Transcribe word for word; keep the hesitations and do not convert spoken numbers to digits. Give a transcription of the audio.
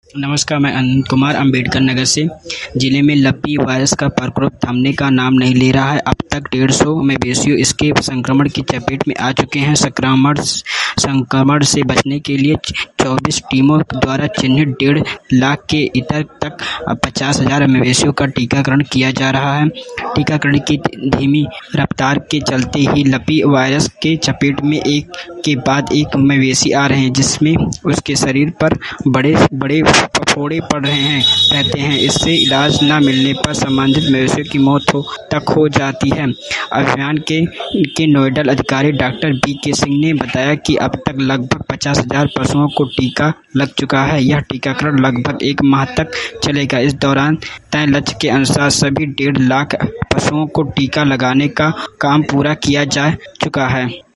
नमस्कार, मैं अनंत कुमार अम्बेडकर नगर से। जिले में लपी वायरस का प्रकोप थमने का नाम नहीं ले रहा है। अब तक डेढ़ सौ मवेशियों इसके संक्रमण की चपेट में आ चुके हैं। संक्रमण संक्रमण से बचने के लिए चौबीस टीमों द्वारा चिन्हित डेढ़ लाख के इतर तक पचास हजार मवेशियों का टीकाकरण किया जा रहा है। टीकाकरण की धीमी रफ्तार के चलते ही लपी वायरस के चपेट में एक के बाद एक मवेशी आ रहे हैं, जिसमें उसके शरीर पर बड़े बड़े फफोड़े पड़ रहे हैं रहते हैं। इससे इलाज न मिलने पर संबंधित मवेशियों की मौत हो तक हो जाती है। अभियान के के नोडल अधिकारी डॉक्टर बी के सिंह ने बताया कि अब तक लगभग पचास हजार पशुओं को टीका लग चुका है। यह टीकाकरण लगभग एक माह तक चलेगा। इस दौरान तय लक्ष्य के अनुसार सभी डेढ़ लाख पशुओं को टीका लगाने का काम पूरा किया जा चुका है।